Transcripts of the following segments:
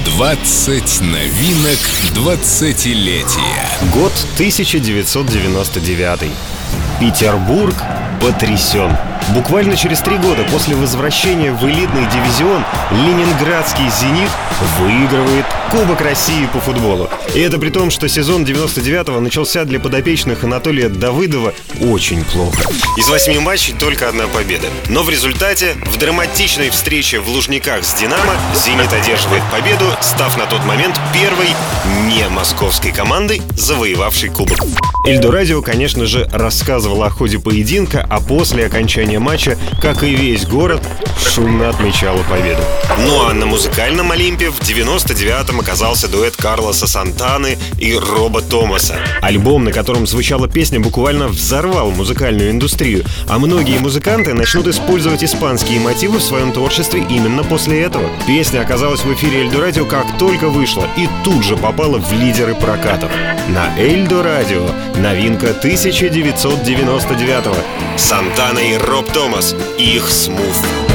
20 новинок 20-летия. Год 1999. Петербург потрясен. Буквально через 3 года после возвращения в элитный дивизион ленинградский «Зенит» выигрывает Кубок России по футболу. И это при том, что сезон 99-го начался для подопечных Анатолия Давыдова очень плохо. Из 8 матчей только 1 победа. Но в результате в драматичной встрече в Лужниках с «Динамо» «Зенит» одерживает победу, став на тот момент первой не московской командой, завоевавшей кубок. Эльдо Радио, конечно же, рассказывал о ходе поединка, а после окончания матча, как и весь город, шумно отмечала победу. Ну а на музыкальном Олимпе в 99-м оказался дуэт Карлоса Сантаны и Роба Томаса. Альбом, на котором звучала песня, буквально взорвал музыкальную индустрию, а многие музыканты начнут использовать испанские мотивы в своем творчестве именно после этого. Песня оказалась в эфире Эльдо Радио как только вышла и тут же попала в лидеры прокатов. На Эльдо Радио новинка 1999-го. Сантана и Роб Томас и их «Smooth».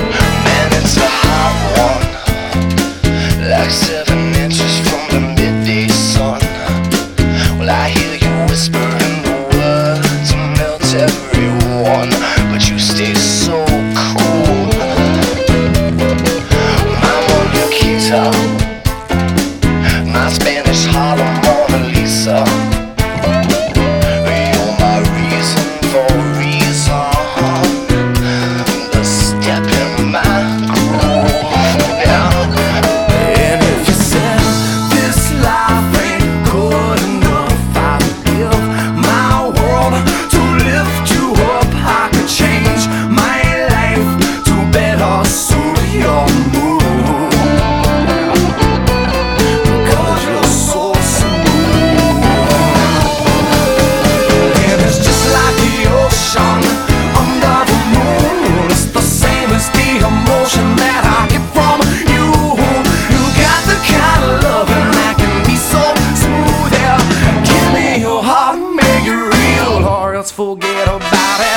Like 7 inches from the midday sun. Well, I hear you whispering the words to melt everyone, but you stay so cool. I'm on your guitar, my Spanish Harlem Mona Lisa. You're my reason for reason, the step in my groove. Yeah. Forget about it.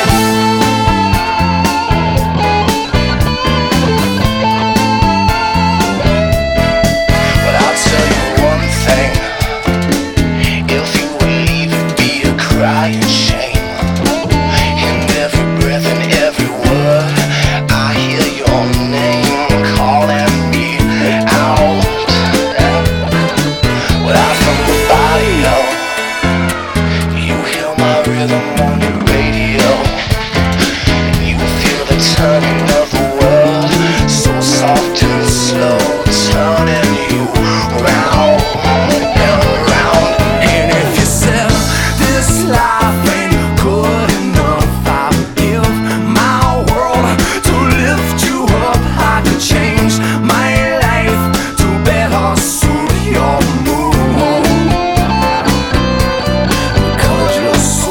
But I'll tell you one thing, if you would leave it be a crying shame. In every breath and every word I hear your name calling me out. Well, I'm from the barrio, you hear my rhythm on your radio, and you feel the turning of the world, so soft and slow, turning you round and round. And if you said this life ain't good enough, I would give my world to lift you up. I could change my life to better suit your mood, because you're so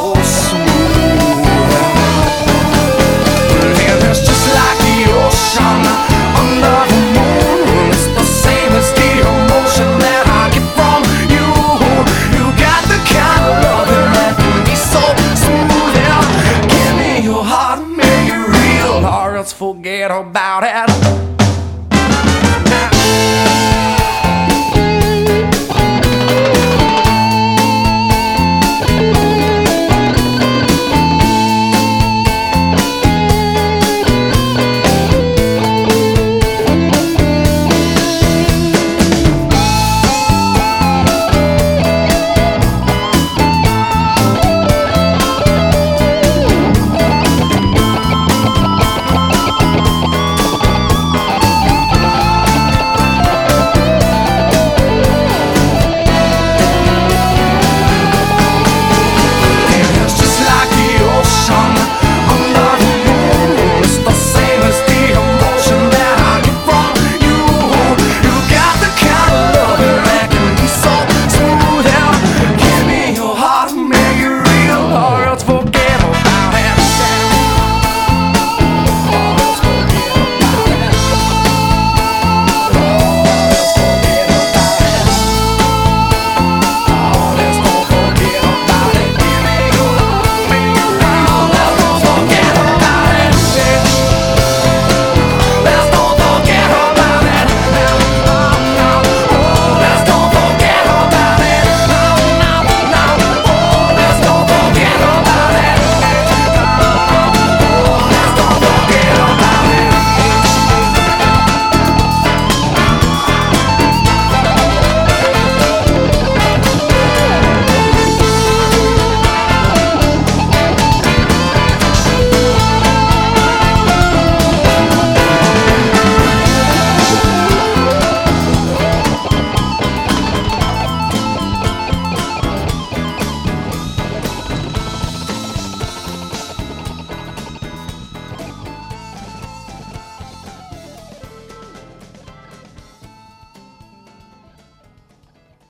forget about